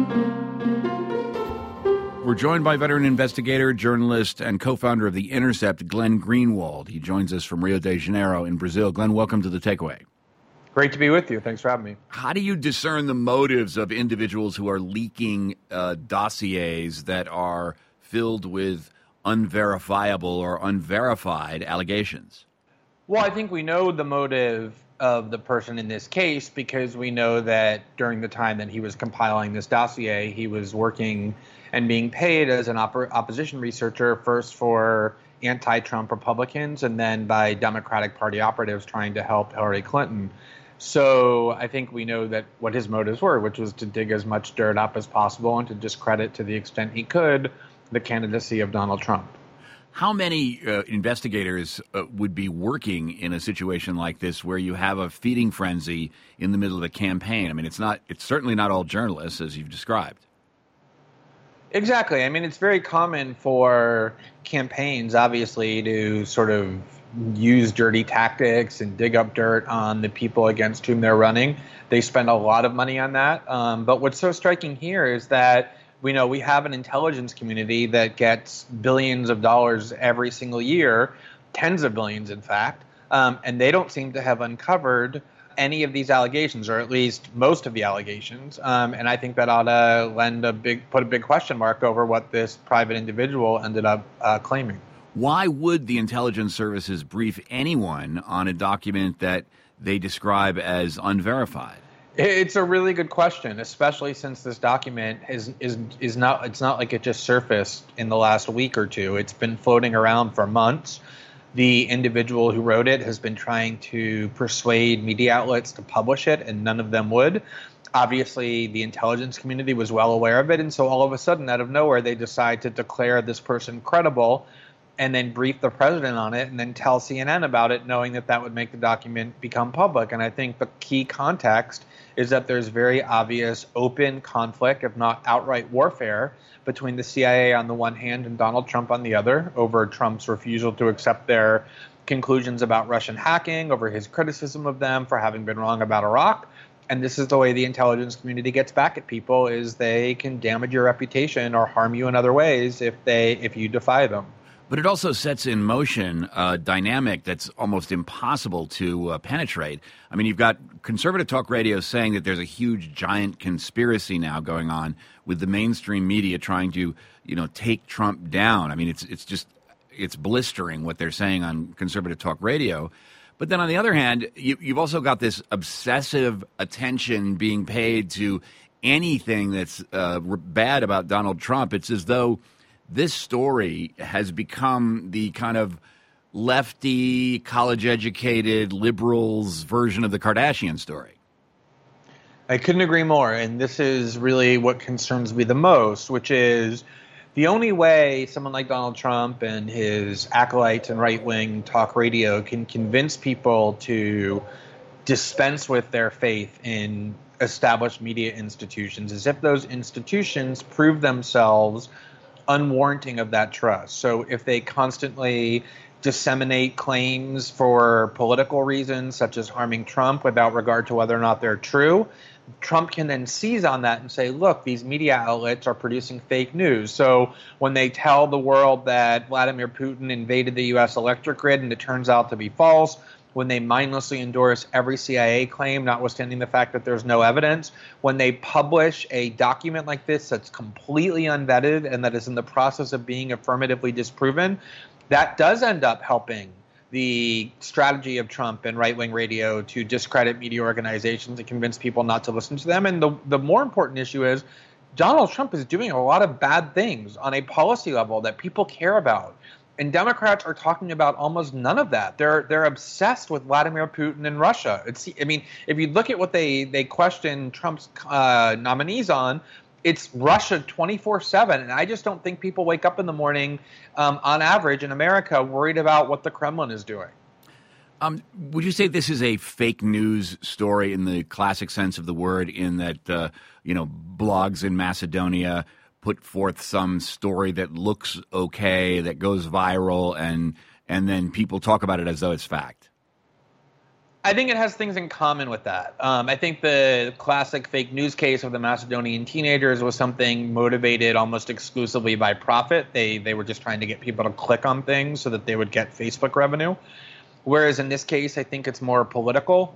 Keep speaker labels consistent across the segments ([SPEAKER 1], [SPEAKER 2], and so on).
[SPEAKER 1] We're joined by veteran investigator, journalist, and co-founder of The Intercept, Glenn Greenwald. He joins us from Rio de Janeiro in Brazil. Glenn, welcome to The Takeaway.
[SPEAKER 2] Great to be with you. Thanks for having me.
[SPEAKER 1] How do you discern the motives of individuals who are leaking dossiers that are filled with unverifiable or unverified allegations?
[SPEAKER 2] Well, I think we know the motive of the person in this case because we know that during the time that he was compiling this dossier, he was working and being paid as an opposition researcher, first for anti-Trump Republicans and then by Democratic Party operatives trying to help Hillary Clinton. So I think we know that what his motives were, which was to dig as much dirt up as possible and to discredit to the extent he could the candidacy of Donald Trump.
[SPEAKER 1] How many investigators would be working in a situation like this where you have a feeding frenzy in the middle of a campaign? I mean, it's certainly not all journalists, as you've described.
[SPEAKER 2] Exactly. I mean, it's very common for campaigns, obviously, to sort of use dirty tactics and dig up dirt on the people against whom they're running. They spend a lot of money on that. But what's so striking here is that we have an intelligence community that gets billions of dollars every single year, tens of billions, in fact, and they don't seem to have uncovered any of these allegations, or at least most of the allegations. And I think that ought to put a big question mark over what this private individual ended up claiming.
[SPEAKER 1] Why would the intelligence services brief anyone on a document that they describe as unverified?
[SPEAKER 2] It's a really good question, especially since this document is not. It's not like it just surfaced in the last week or two. It's been floating around for months. The individual who wrote it has been trying to persuade media outlets to publish it, and none of them would. Obviously, the intelligence community was well aware of it, and so all of a sudden, out of nowhere, they decide to declare this person credible and then brief the president on it and then tell CNN about it, knowing that that would make the document become public. And I think the key context is that there's very obvious open conflict, if not outright warfare, between the CIA on the one hand and Donald Trump on the other over Trump's refusal to accept their conclusions about Russian hacking, over his criticism of them for having been wrong about Iraq. And this is the way the intelligence community gets back at people, is they can damage your reputation or harm you in other ways if you defy them.
[SPEAKER 1] But it also sets in motion a dynamic that's almost impossible to penetrate. I mean, you've got conservative talk radio saying that there's a huge, giant conspiracy now going on with the mainstream media trying to, take Trump down. I mean, it's blistering what they're saying on conservative talk radio. But then on the other hand, you've also got this obsessive attention being paid to anything that's bad about Donald Trump. It's as though this story has become the kind of lefty, college-educated liberals version of the Kardashian story.
[SPEAKER 2] I couldn't agree more. And this is really what concerns me the most, which is the only way someone like Donald Trump and his acolytes and right-wing talk radio can convince people to dispense with their faith in established media institutions is if those institutions prove themselves unwarranting of that trust. So if they constantly disseminate claims for political reasons, such as harming Trump without regard to whether or not they're true, Trump can then seize on that and say, look, these media outlets are producing fake news. So when they tell the world that Vladimir Putin invaded the U.S. electric grid and it turns out to be false, when they mindlessly endorse every CIA claim, notwithstanding the fact that there's no evidence, when they publish a document like this that's completely unvetted and that is in the process of being affirmatively disproven, that does end up helping the strategy of Trump and right-wing radio to discredit media organizations and convince people not to listen to them. And the more important issue is Donald Trump is doing a lot of bad things on a policy level that people care about. And Democrats are talking about almost none of that. They're obsessed with Vladimir Putin and Russia. If you look at what they question Trump's nominees on, it's Russia 24/7. And I just don't think people wake up in the morning, on average in America, worried about what the Kremlin is doing.
[SPEAKER 1] Would you say this is a fake news story in the classic sense of the word, in that blogs in Macedonia put forth some story that looks okay, that goes viral, and then people talk about it as though it's fact?
[SPEAKER 2] I think it has things in common with that. I think the classic fake news case of the Macedonian teenagers was something motivated almost exclusively by profit. They were just trying to get people to click on things so that they would get Facebook revenue. Whereas in this case, I think it's more political.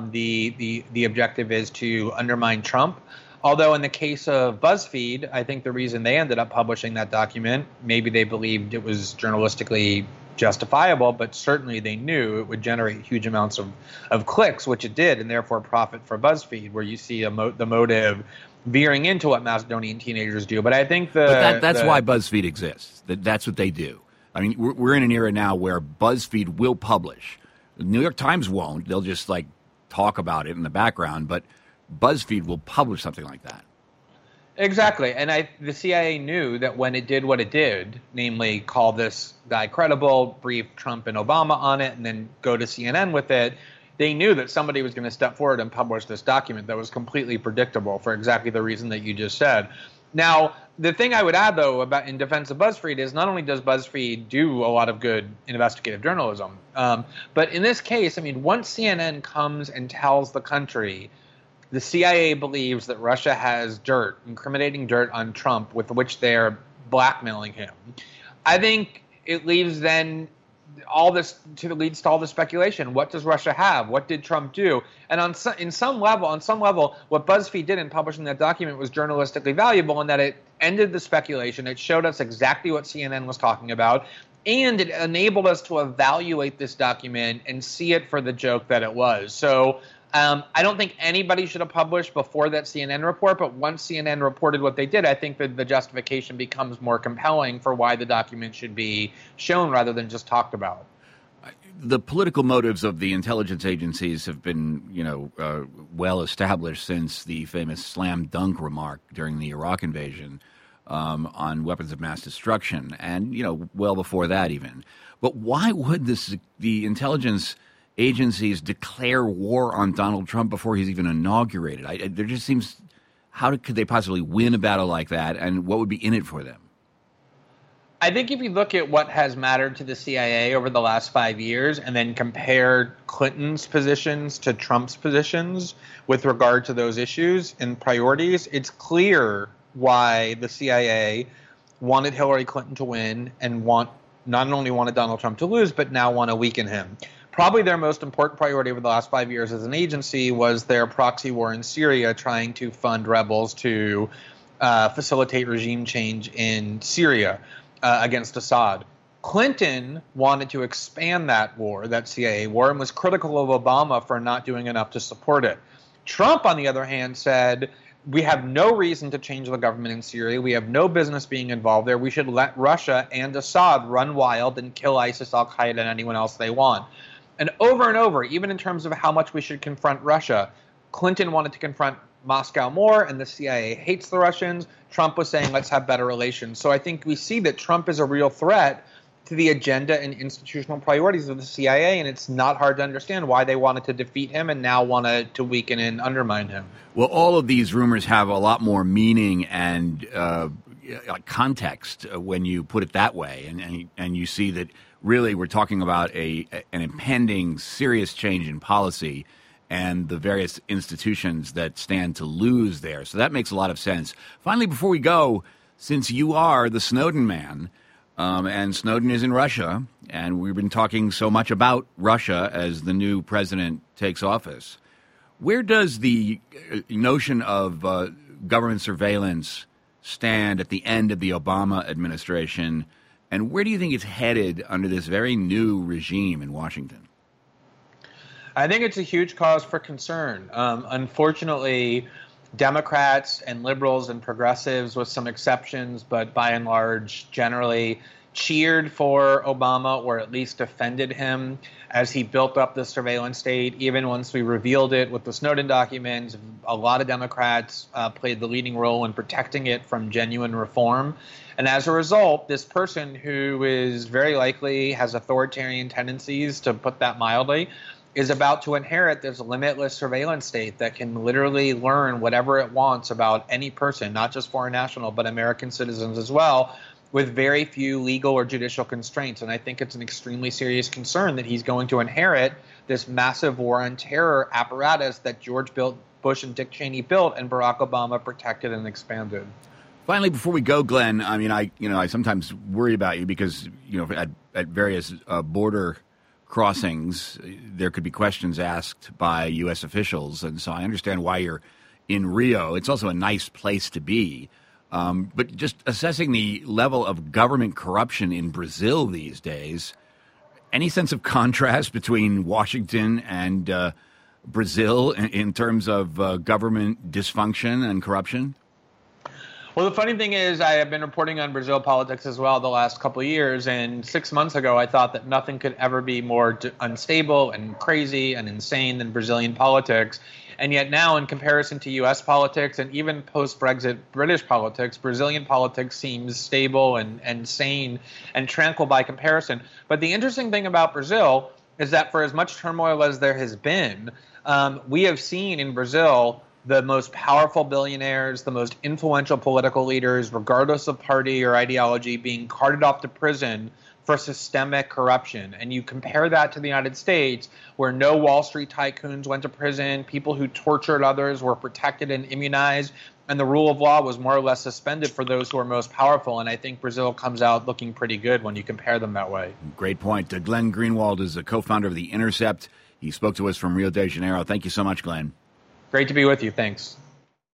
[SPEAKER 2] The objective is to undermine Trump. Although in the case of BuzzFeed, I think the reason they ended up publishing that document, maybe they believed it was journalistically justifiable, but certainly they knew it would generate huge amounts of clicks, which it did, and therefore profit for BuzzFeed, where you see the motive veering into what Macedonian teenagers do. But I think
[SPEAKER 1] that's why BuzzFeed exists. That's what they do. I mean, we're in an era now where BuzzFeed will publish. The New York Times won't. They'll just like talk about it in the background, but BuzzFeed will publish something like that.
[SPEAKER 2] Exactly. And the CIA knew that when it did what it did, namely call this guy credible, brief Trump and Obama on it, and then go to CNN with it, they knew that somebody was going to step forward and publish this document that was completely predictable for exactly the reason that you just said. Now, the thing I would add, though, about in defense of BuzzFeed is not only does BuzzFeed do a lot of good investigative journalism, but in this case, I mean, once CNN comes and tells the country the CIA believes that Russia has dirt, incriminating dirt on Trump with which they're blackmailing him, I think it leaves then leads to all the speculation. What does Russia have? What did Trump do? And on some level, what BuzzFeed did in publishing that document was journalistically valuable in that it ended the speculation. It showed us exactly what CNN was talking about, and it enabled us to evaluate this document and see it for the joke that it was. So I don't think anybody should have published before that CNN report, but once CNN reported what they did, I think that the justification becomes more compelling for why the document should be shown rather than just talked about.
[SPEAKER 1] The political motives of the intelligence agencies have been, well established since the famous slam dunk remark during the Iraq invasion on weapons of mass destruction, and well before that even. But why would the intelligence agencies declare war on Donald Trump before he's even inaugurated? There just seems, how could they possibly win a battle like that, and what would be in it for them?
[SPEAKER 2] I think if you look at what has mattered to the CIA over the last 5 years and then compare Clinton's positions to Trump's positions with regard to those issues and priorities, it's clear why the CIA wanted Hillary Clinton to win and not only wanted Donald Trump to lose, but now want to weaken him. Probably their most important priority over the last 5 years as an agency was their proxy war in Syria, trying to fund rebels to facilitate regime change in Syria against Assad. Clinton wanted to expand that war, that CIA war, and was critical of Obama for not doing enough to support it. Trump, on the other hand, said, we have no reason to change the government in Syria. We have no business being involved there. We should let Russia and Assad run wild and kill ISIS, Al-Qaeda, and anyone else they want. And over, even in terms of how much we should confront Russia, Clinton wanted to confront Moscow more, and the CIA hates the Russians. Trump was saying, let's have better relations. So I think we see that Trump is a real threat to the agenda and institutional priorities of the CIA, and it's not hard to understand why they wanted to defeat him and now want to weaken and undermine him.
[SPEAKER 1] Well, all of these rumors have a lot more meaning and context when you put it that way, and you see that really we're talking about an impending serious change in policy and the various institutions that stand to lose there. So that makes a lot of sense. Finally, before we go, since you are the Snowden man, and Snowden is in Russia, and we've been talking so much about Russia as the new president takes office, where does the notion of government surveillance stand at the end of the Obama administration, and where do you think it's headed under this very new regime in Washington?
[SPEAKER 2] I think it's a huge cause for concern. Unfortunately, Democrats and liberals and progressives, with some exceptions, but by and large, generally cheered for Obama or at least defended him as he built up the surveillance state. Even once we revealed it with the Snowden documents, a lot of Democrats played the leading role in protecting it from genuine reform. And as a result, this person who is very likely has authoritarian tendencies, to put that mildly, is about to inherit this limitless surveillance state that can literally learn whatever it wants about any person, not just foreign national, but American citizens as well. with very few legal or judicial constraints. And I think it's an extremely serious concern that he's going to inherit this massive war on terror apparatus that George Bush and Dick Cheney built and Barack Obama protected and expanded.
[SPEAKER 1] Finally, before we go, Glenn, I mean, I sometimes worry about you because, at various border crossings, there could be questions asked by U.S. officials. And so I understand why you're in Rio. It's also a nice place to be. But just assessing the level of government corruption in Brazil these days, any sense of contrast between Washington and Brazil in terms of government dysfunction and corruption?
[SPEAKER 2] Well, the funny thing is I have been reporting on Brazil politics as well the last couple of years, and 6 months ago I thought that nothing could ever be more unstable and crazy and insane than Brazilian politics. And yet now, in comparison to U.S. politics and even post-Brexit British politics, Brazilian politics seems stable and sane and tranquil by comparison. But the interesting thing about Brazil is that for as much turmoil as there has been, we have seen in Brazil the most powerful billionaires, the most influential political leaders, regardless of party or ideology, being carted off to prison for systemic corruption. And you compare that to the United States, where no Wall Street tycoons went to prison, people who tortured others were protected and immunized, and the rule of law was more or less suspended for those who are most powerful. And I think Brazil comes out looking pretty good when you compare them that way.
[SPEAKER 1] Great point. Glenn Greenwald is a co-founder of The Intercept. He spoke to us from Rio de Janeiro. Thank you so much, Glenn.
[SPEAKER 2] Great to be with you. Thanks.